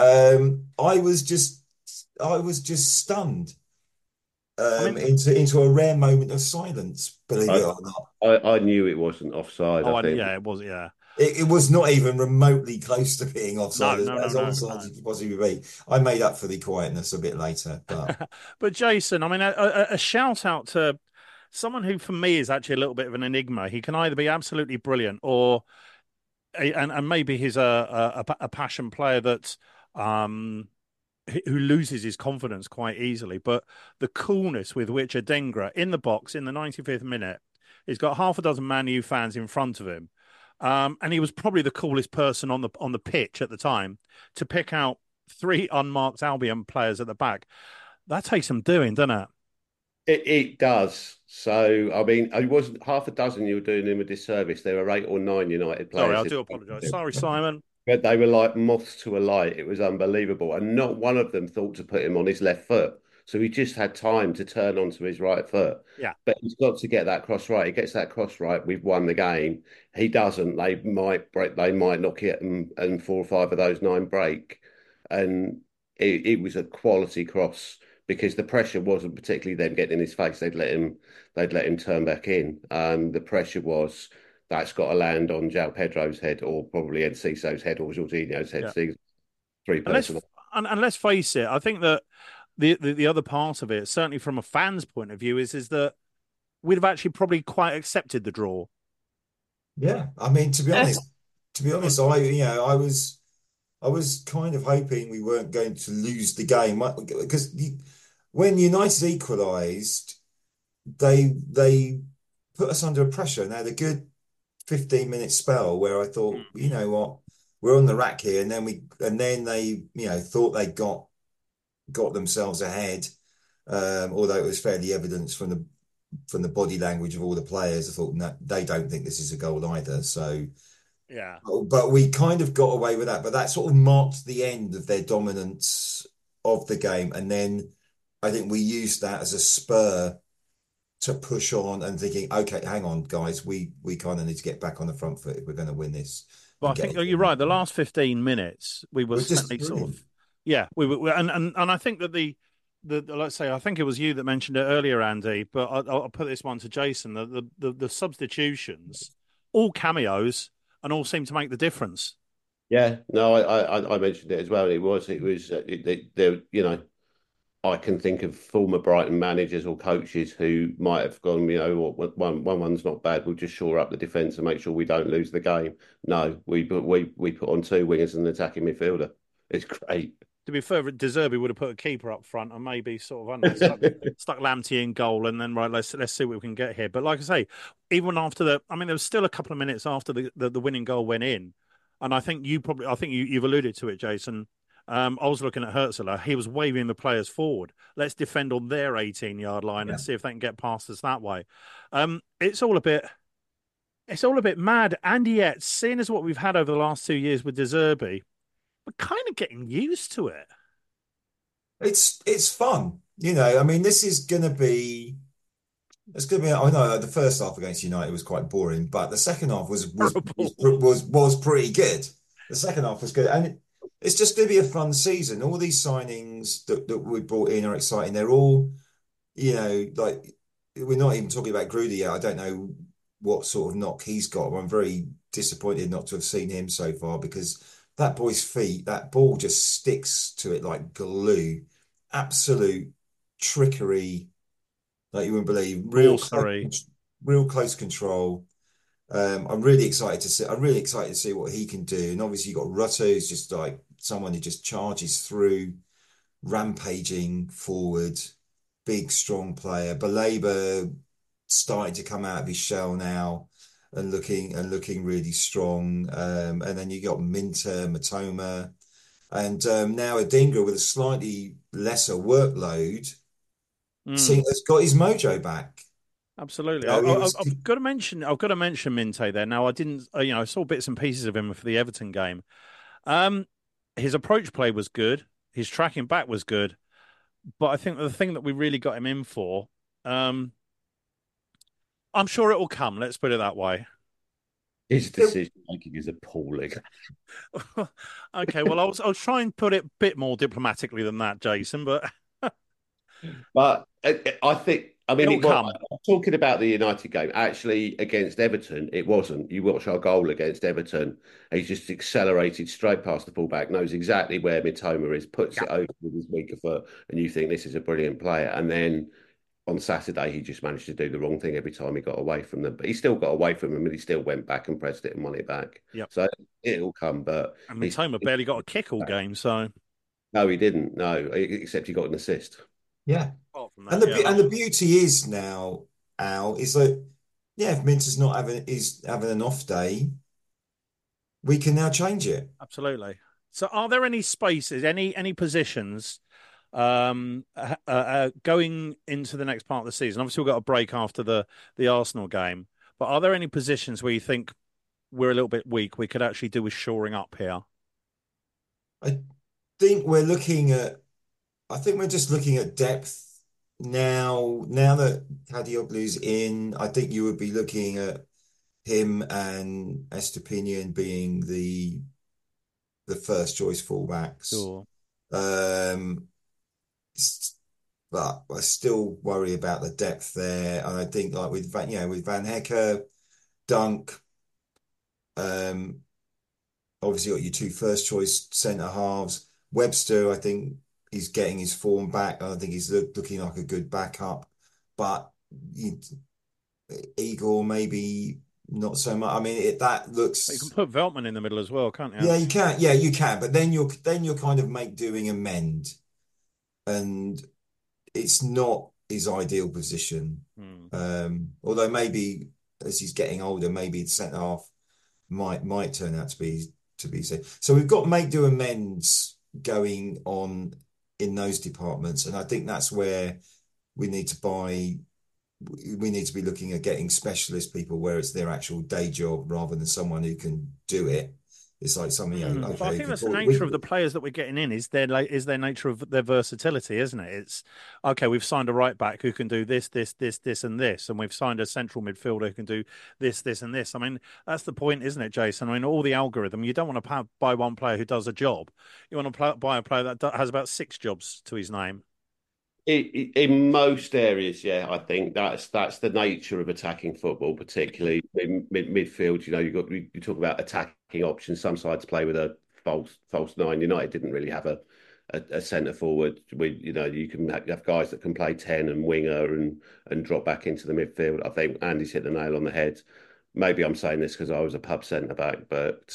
I was just stunned I mean, into a rare moment of silence, believe it I, or not. I knew it wasn't offside. I think yeah, it was. Yeah. It was not even remotely close to being No, offside, no, no, as no, onside as no. you could possibly be. I made up for the quietness a bit later, but But Jason, I mean, a shout out to someone who, for me, is actually a little bit of an enigma. He can either be absolutely brilliant or, and maybe he's a passion player that um who loses his confidence quite easily. But the coolness with which Adengra in the box in the 95th minute, he's got half a dozen Man U fans in front of him, and he was probably the coolest person on the pitch at the time to pick out three unmarked Albion players at the back. That takes some doing, doesn't it? it does. So, I mean, it wasn't half a dozen you were doing him a disservice. There were 8 or 9 United Sorry, I players. do apologise. Sorry, Simon. But they were like moths to a light. It was unbelievable. And not one of them thought to put him on his left foot. So he just had time to turn onto his right foot. Yeah, But he's got to get that cross right. He gets that cross right. We've won the game. He doesn't. They might break. They might knock it, and 4 or 5 of those 9 break. And it was a quality cross because the pressure wasn't particularly them getting in his face. They'd let him turn back in. The pressure was that's got to land on João Pedro's head or probably Enciso's head or Jorginho's head. yeah. So three And person. let's face it. I think that the other part of it, certainly from a fan's point of view, is that we'd have actually probably quite accepted the draw. yeah. I mean, to be honest, I was kind of hoping we weren't going to lose the game because when United equalised, they put us under pressure. Now the good 15-minute spell where I thought, you know what, we're on the rack here, and then they, thought they got themselves ahead. Although it was fairly evident from the body language of all the players, I thought no, they don't think this is a goal either. So, Yeah. but we kind of got away with that. But that sort of marked the end of their dominance of the game, and then I think we used that as a spur to push on and thinking, okay, hang on, guys, we kind of need to get back on the front foot if we're going to win this But and I get think it. you're right. The last 15 minutes, we It were was just certainly sort brilliant. of, yeah, and I think that let's say, I think it was you that mentioned it earlier, Andy, but I'll put this one to Jason. The substitutions, all cameos, and all seem to make the difference. Yeah, no, I mentioned it as well. There, I can think of former Brighton managers or coaches who might have gone, one's not bad. We'll just shore up the defence and make sure we don't lose the game. No, we put on 2 wingers and an attacking midfielder. It's great. To be fair, De Zerbi would have put a keeper up front and maybe sort of, I don't know, stuck Lamptey in goal, and then right, let's see what we can get here. But like I say, even after I mean, there was still a couple of minutes after the winning goal went in, and I think you've alluded to it, Jason. I was looking at Hertzler. He was waving the players forward. Let's defend on their 18-yard line Yeah. and see if they can get past us that way. It's all a bit. it's all a bit mad. And yet, seeing as what we've had over the last 2 years with De Zerbi, we're kind of getting used to it. It's fun, I mean, this is gonna be. It's going to be. I know the first half against United was quite boring, but the second half Terrible. was pretty good. The second half was good, and it's just going to be a fun season. All these signings that we brought in are exciting. They're all, like we're not even talking about Gruder yet. I don't know what sort of knock he's got. I'm very disappointed not to have seen him so far because that boy's feet, that ball just sticks to it like glue. Absolute trickery like you wouldn't believe. Sorcery. Real close control. I'm really excited to see. I'm really excited to see what he can do. And obviously, you got Rutter, who's just like someone who just charges through, rampaging forward, big strong player. Baleba starting to come out of his shell now and looking really strong. And then you got Minter, Matoma, and now Adingra with a slightly lesser workload Mm. has got his mojo back. Absolutely. You know, he was, I've got to mention. I've got to mention Minte there. Now, I didn't. I saw bits and pieces of him for the Everton game. Um, his approach play was good. His tracking back was good. But I think the thing that we really got him in for, um, I'm sure it will come. Let's put it that way. His decision making is appalling. Okay. Well, I'll try and put it a bit more diplomatically than that, Jason. But But I think, I mean, it'll come. talking about the United game, actually against Everton, it wasn't. You watch our goal against Everton, he's just accelerated straight past the fullback, knows exactly where Mitoma is, puts Yeah. it over with his weaker foot, and you think this is a brilliant player. And then on Saturday, he just managed to do the wrong thing every time he got away from them. But he still got away from them, and he still went back and pressed it and won it back. Yep. So it'll come, but And Mitoma barely got a kick all game. So no, he didn't. No, except he got an assist. yeah. apart from And that, yeah, the beauty is now, Al, is that yeah, if Minter's not having an off day, we can now change it. absolutely. So, are there any spaces, any positions, going into the next part of the season? Obviously, we've got a break after the Arsenal game, but are there any positions where you think we're a little bit weak? We could actually do with shoring up here. I think we're looking at I think we're just looking at depth now. Now that Kadioglu's in, I think you would be looking at him and Estepinian being the first choice fullbacks. Sure. Um, but I still worry about the depth there. And I think like with Van Hecker, Dunk, um, obviously got your two first choice centre halves. Webster, I think he's getting his form back. I think he's looking like a good backup. But you, Igor maybe not so much. I mean, that You can looks. put Veltman in the middle as well, can't you? Yeah, you can. Yeah, you can. But then you're kind of doing a mend, and it's not his ideal position. Hmm. Although maybe as he's getting older, maybe the centre half might turn out to be safe. So we've got make do amends going on in those departments, and I think that's where we need to buy. We need to be looking at getting specialist people where it's their actual day job rather than someone who can do it. It's like something, But I okay, think that's the nature of the players that we're getting in is their nature of their versatility, isn't it? It's okay. We've signed a right back who can do this, and this, and we've signed a central midfielder who can do this, and this. I mean, that's the point, isn't it, Jason? I mean, all the algorithm. You don't want to buy one player who does a job. You want to buy a player that has about 6 jobs to his name. In most areas, yeah, I think that's the nature of attacking football, particularly in midfield. You talk about attacking options. Some sides play with a false nine. United didn't really have a centre forward. You can have guys that can play 10 and winger and drop back into the midfield. I think Andy's hit the nail on the head. Maybe I'm saying this because I was a pub centre back, but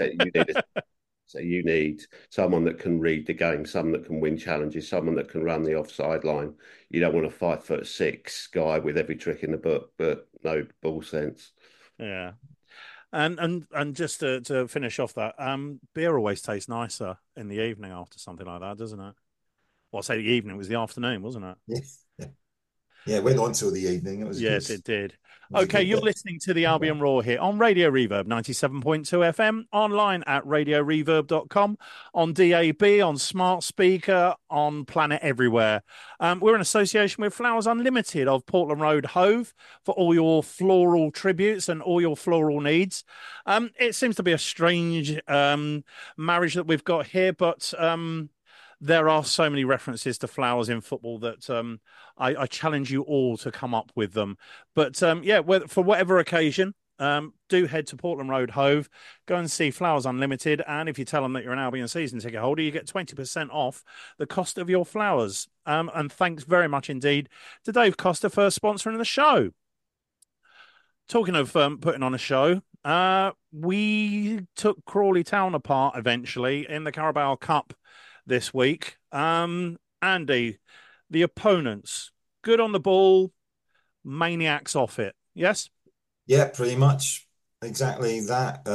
you need someone that can read the game, someone that can win challenges, someone that can run the offside line. You don't want a 5'6" guy with every trick in the book, but no ball sense. Yeah. And just to finish off that, beer always tastes nicer in the evening after something like that, doesn't it? Well, I say the evening, it was the afternoon, wasn't it? Yeah. Yeah, it went on till the evening. It was a good. Yes, it did. It was a Okay, good you're bit. listening to the Albion Roar here on Radio Reverb 97.2 FM, online at radioreverb.com, on DAB, on smart speaker, on Planet Everywhere. We're in association with Flowers Unlimited of Portland Road, Hove, for all your floral tributes and all your floral needs. It seems to be a strange marriage that we've got here, but there are so many references to flowers in football that I challenge you all to come up with them. But yeah, for whatever occasion, do head to Portland Road, Hove, go and see Flowers Unlimited. And if you tell them that you're an Albion season ticket holder, you get 20% off the cost of your flowers. And thanks very much indeed to Dave Costa for sponsoring the show. Talking of putting on a show, we took Crawley Town apart eventually in the Carabao Cup this week. Andy, the opponents, good on the ball, maniacs off it. Yes? Yeah, pretty much exactly that.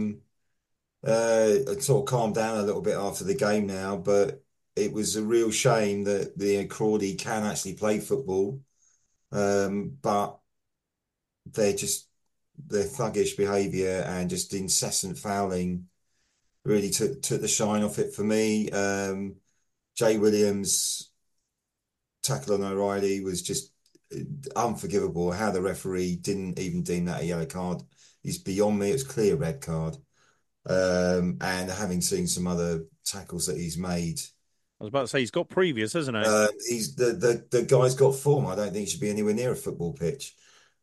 It sort of calmed down a little bit after the game now, but it was a real shame that the Crawley can actually play football, but they're just their thuggish behaviour and just incessant fouling really took the shine off it for me. Jay Williams' tackle on O'Reilly was just unforgivable. How the referee didn't even deem that a yellow card is beyond me. It was clear red card. And having seen some other tackles that he's made, I was about to say he's got previous, hasn't he? he's the guy's got form. I don't think he should be anywhere near a football pitch.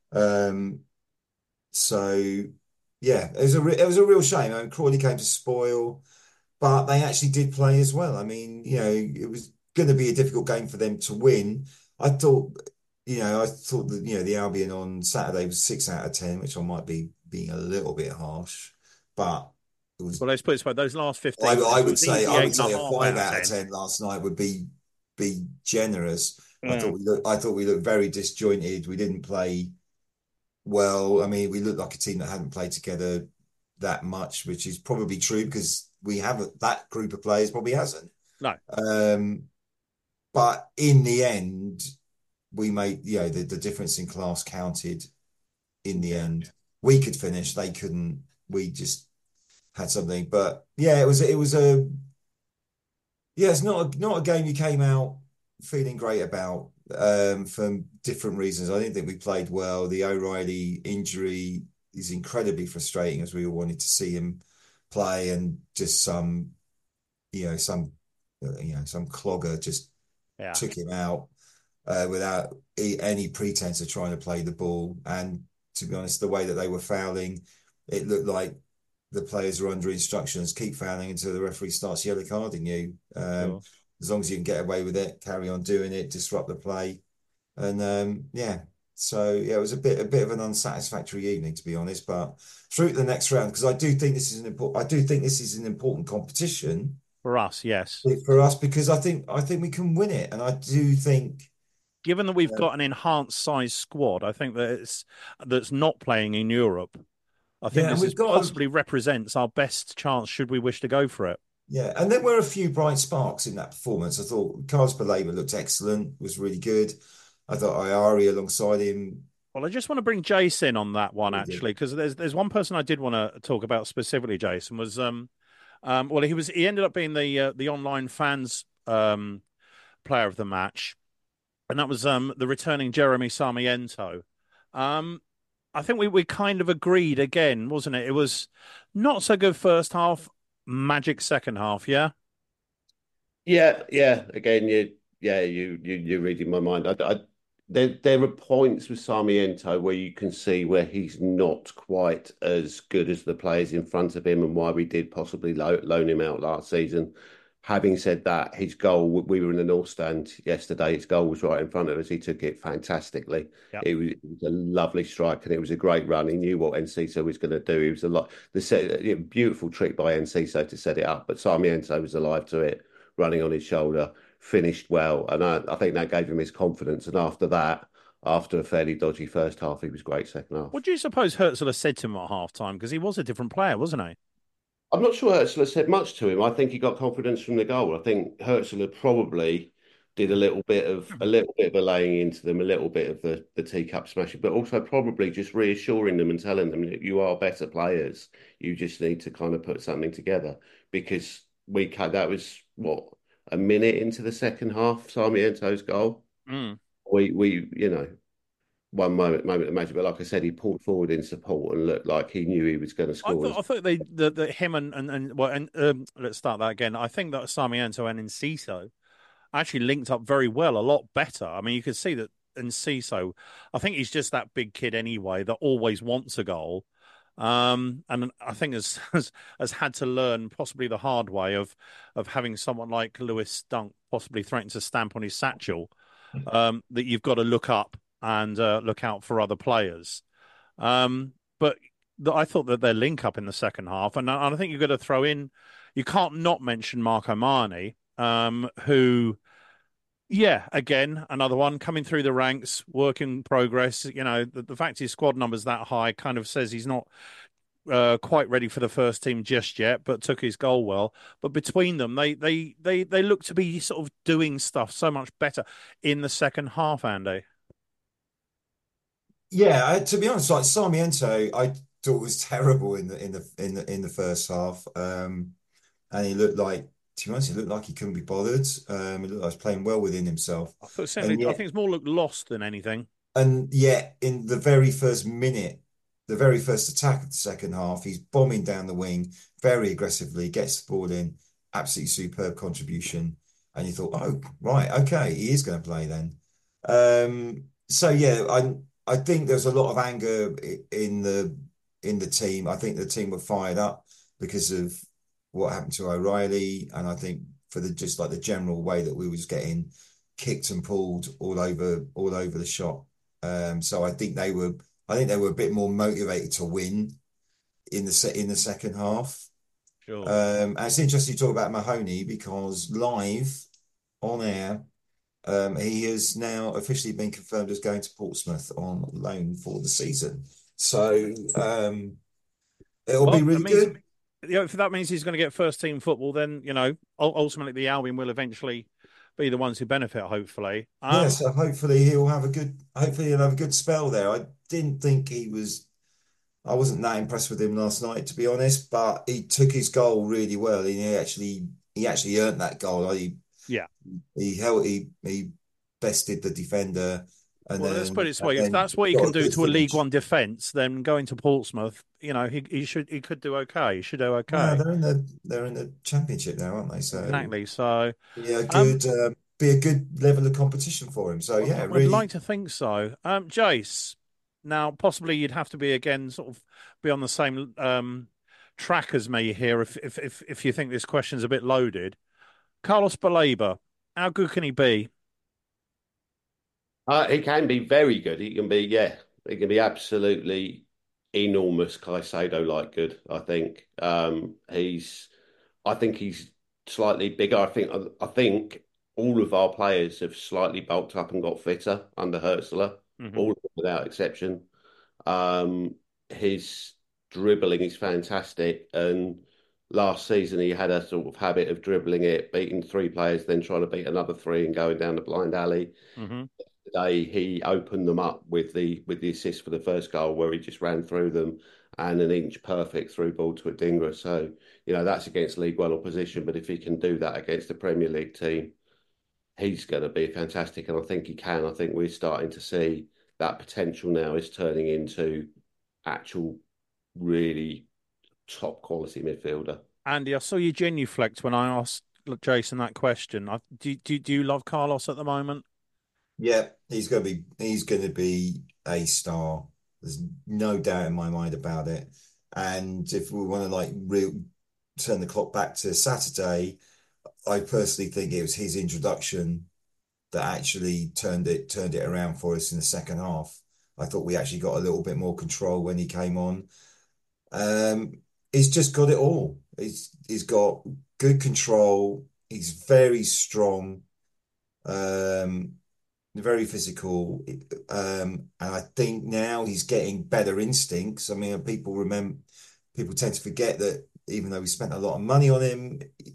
So yeah, it was a real shame. I mean, Crawley came to spoil, but they actually did play as well. I mean, it was going to be a difficult game for them to win. I thought, I thought that the Albion on Saturday was 6 out of 10, which I might be being a little bit harsh, but it was. Well, let's put it this way: those last 15 I minutes would was say easily I eight would and say a a half 5 out of 10 last night would be generous. I Yeah. thought we looked very disjointed. We didn't play well. I mean, we looked like a team that hadn't played together that much, which is probably true because we haven't. That group of players probably hasn't. No. But in the end, we made the difference in class counted. In the end, we could finish, they couldn't. We just had something. But yeah, it's not a game you came out feeling great about for different reasons. I didn't think we played well. The O'Reilly injury is incredibly frustrating as we all wanted to see him play, and just some clogger just took him out without any pretense of trying to play the ball. And to be honest, the way that they were fouling, it looked like the players were under instructions: keep fouling until the referee starts yellow carding you. Sure. As long as you can get away with it, carry on doing it, disrupt the play. And so yeah, it was a bit of an unsatisfactory evening, to be honest. But through to the next round, because I do think this is an important competition For us, yes. for us, because I think we can win it, and I do think, Given that we've got an enhanced size squad, I think that's not playing in Europe. I think and this possibly represents our best chance should we wish to go for it. Yeah, and there were a few bright sparks in that performance. I thought Carlos Baleba looked excellent, was really good. I thought Ayari alongside him. Well, I just want to bring Jason on that one, Really actually, because there's one person I did want to talk about specifically. Jason was well, he ended up being the online fans player of the match, and that was the returning Jeremy Sarmiento. I think we kind of agreed again, wasn't it? It was not so good first half, magic second half, yeah. Yeah. Again, you're reading my mind. There are points with Sarmiento where you can see where he's not quite as good as the players in front of him, and why we did possibly loan him out last season. Having said that, his goal, we were in the North Stand yesterday, his goal was right in front of us. He took it fantastically. Yep. It was a lovely strike, and it was a great run. He knew what Enciso was going to do. It was beautiful trick by Enciso to set it up, but Sarmiento was alive to it, running on his shoulder, finished well, and I think that gave him his confidence. And after that, after a fairly dodgy first half, he was great second half. What do you suppose Herzl said to him at half time? Because he was a different player, wasn't he? I'm not sure Herzl said much to him. I think he got confidence from the goal. I think Herzl had probably did a little bit of a laying into them, a little bit of the teacup smashing, but also probably just reassuring them and telling them that you are better players. You just need to kind of put something together because that was what, a minute into the second half, Sarmiento's goal. Mm. We one moment of magic, but like I said, he pulled forward in support and looked like he knew he was going to score. I thought that him and well, and let's start that again. I think that Sarmiento and Enciso actually linked up very well, a lot better. I mean, you could see that Enciso, I think he's just that big kid anyway that always wants a goal. And I think has had to learn possibly the hard way of having someone like Lewis Dunk possibly threaten to stamp on his satchel. That you've got to look up and look out for other players. But I thought that their link up in the second half, and I think you've got to throw in. You can't not mention Marco Mane, who, yeah, again, another one coming through the ranks, work in progress. You know, the fact his squad number's that high kind of says he's not quite ready for the first team just yet, but took his goal well. But between them, they look to be sort of doing stuff so much better in the second half, Andy. Yeah, to be honest, like Sarmiento, I thought was terrible in the first half. And he looked like, to be honest, he looked like he couldn't be bothered. He looked like he was playing well within himself. I thought And certainly, I yet, think it's more looked lost than anything. in the very first minute, the very first attack of the second half, he's bombing down the wing very aggressively, gets the ball in, absolutely superb contribution. And you thought, oh, right, okay, he is going to play then. So yeah, I think there's a lot of anger in the team. I think the team were fired up because of what happened to O'Reilly, and I think for the just like the general way that we was getting kicked and pulled all over the shop. So I think they were a bit more motivated to win in the second half. Sure. And it's interesting you talk about Mahoney because live on air, he has now officially been confirmed as going to Portsmouth on loan for the season. So it'll be Well, that really means good. if that means he's going to get first team football, then ultimately the Albion will eventually be the ones who benefit. Hopefully, Yeah, so hopefully he'll have a good spell there. I didn't think I wasn't that impressed with him last night, to be honest, but he took his goal really well. He actually earned that goal. yeah. He bested the defender and Well, let's put it this way: and if then that's what he got can a do good to a League finish. One defence, then going to Portsmouth, he could do okay. He should do Well, okay. they're in the championship now, aren't they? So Exactly. So, yeah, um, be a good level of competition for him. So yeah, I'd like really, to think so. Jace, now possibly you'd have to be again sort of be on the same track as me here if you think this question's a bit loaded. Carlos Baleba, how good can he be? He can be very good. He can be absolutely enormous Caicedo like good. I think he's slightly bigger. I think all of our players have slightly bulked up and got fitter under Hurtsler, Hmm. all of them without exception. His dribbling is fantastic, and last season he had a sort of habit of dribbling it, beating three players, then trying to beat another three and going down the blind alley. Hmm. Today he opened them up with the assist for the first goal, where he just ran through them and an inch perfect through ball to Adingra. So that's against League One opposition, but if he can do that against the Premier League team, he's going to be fantastic, and I think he can. I think we're starting to see that potential now is turning into actual really top quality midfielder. Andy, I saw you genuflect when I asked Jason that question. Do you love Carlos at the moment? yeah, he's going to be a star. There's no doubt in my mind about it. And if we want to like real turn the clock back to Saturday, I personally think it was his introduction that actually turned it around for us in the second half. I thought we actually got a little bit more control when he came on. Um, he's just got it all. He's got good control. He's very strong, um, very physical, and I think now he's getting better instincts. I mean, people tend to forget that even though we spent a lot of money on him,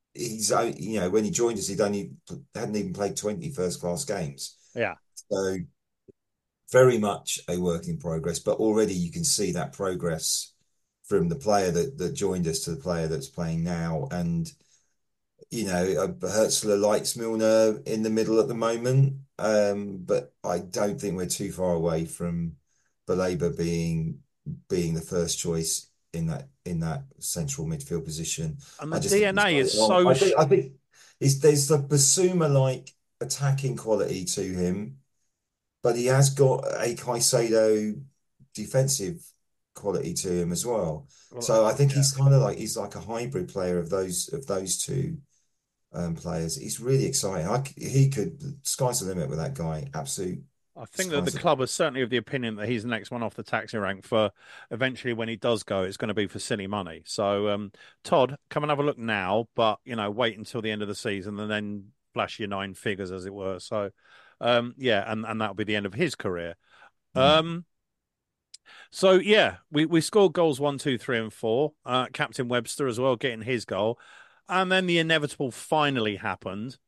when he joined us, hadn't even played 20 first-class games. Yeah. So very much a work in progress, but already you can see that progress from the player that joined us to the player that's playing now. And, Hertzler likes Milner in the middle at the moment. But I don't think we're too far away from Baleba being the first choice in that central midfield position. And the I just think he's DNA got is it wrong. so I think there's the Basuma-like attacking quality to him, but he has got a Caicedo defensive quality to him as well. So I think yeah. he's like a hybrid player of those two players. He's really exciting. He could sky's the limit with that guy. Absolute I think that the sky's the club is certainly of the opinion that he's the next one off the taxi rank for eventually when he does go, it's going to be for silly money. So, Todd, come and have a look now, but, wait until the end of the season and then flash your nine figures, as it were. So, yeah, and that'll be the end of his career. Mm. So, yeah, we scored goals 1, 2, 3, and 4. Captain Webster as well getting his goal. And then the inevitable finally happened.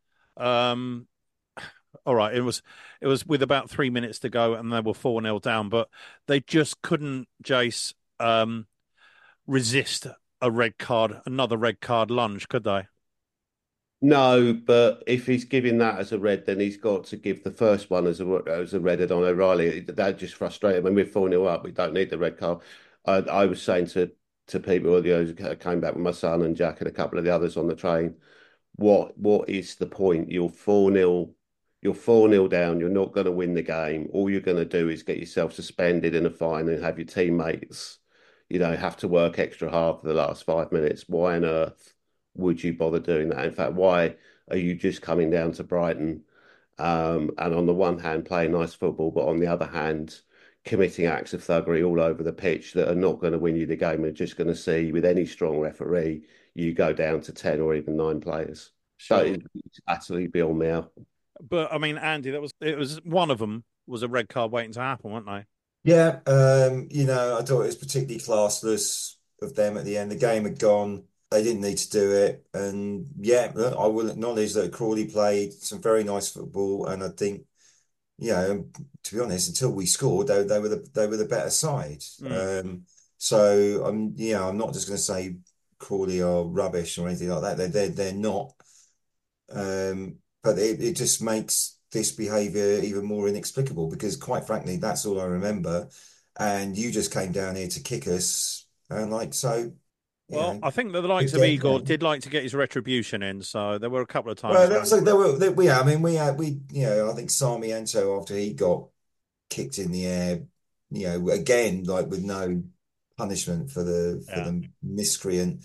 All right, it was with about 3 minutes to go, and they were 4-0 down, but they just couldn't, Jace, resist another red card lunge, could they? No, but if he's giving that as a red, then he's got to give the first one as a red on O'Reilly. That just frustrated. When we're 4-0 up, we don't need the red card. I was saying to people, who came back with my son and Jack and a couple of the others on the train, what is the point? You're 4-0 down. You're not going to win the game. All you're going to do is get yourself suspended in a fine and have your teammates, have to work extra hard for the last 5 minutes. Why on earth would you bother doing that? In fact, why are you just coming down to Brighton, and on the one hand playing nice football, but on the other hand committing acts of thuggery all over the pitch that are not going to win you the game and just going to see, with any strong referee, you go down to 10 or even 9 players. So Sure. it's utterly beyond me. But I mean, Andy, it was one of them was a red card waiting to happen, weren't they? Yeah, I thought it was particularly classless of them at the end. The game had gone. They didn't need to do it. And yeah, look, I will acknowledge that Crawley played some very nice football. And I think, to be honest, until we scored, they were the better side. Mm. So I'm not just going to say Crawley are rubbish or anything like that. They're not. But it just makes this behavior even more inexplicable because, quite frankly, that's all I remember. And you just came down here to kick us, and you Well, know, I think that the likes of again, Igor did like to get his retribution in, so there were a couple of well, times there when was like there were there, we I mean I think Sarmiento, after he got kicked in the air, again, like with no punishment for the yeah. miscreant,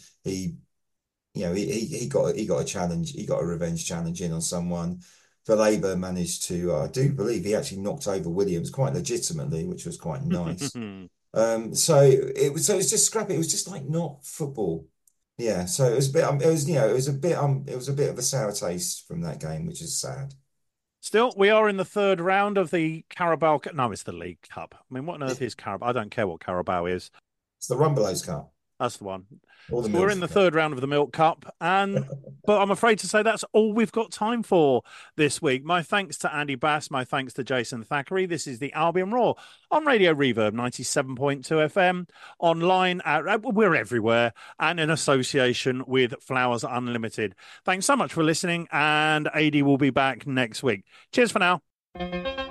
he got a challenge, he got a revenge challenge in on someone. Baleba managed to, I do believe he actually knocked over Williams quite legitimately, which was quite nice. So it was just scrappy. It was just like not football. Yeah. So it was a bit, it was a bit of a sour taste from that game, which is sad. Still, we are in the third round of the Carabao Cup. No, it's the League Cup. I mean, what on earth It's is Carabao? I don't care what Carabao is. the Rumbelows Cup That's the one. or the So we're in Milford the Cup. third round of the Milk Cup, but I'm afraid to say that's all we've got time for this week. My thanks to Andy Bass, my thanks to Jason Thackeray. This is the Albion Roar on Radio Reverb 97.2 FM, online we're everywhere, and in association with Flowers Unlimited. Thanks so much for listening, and AD will be back next week. Cheers for now.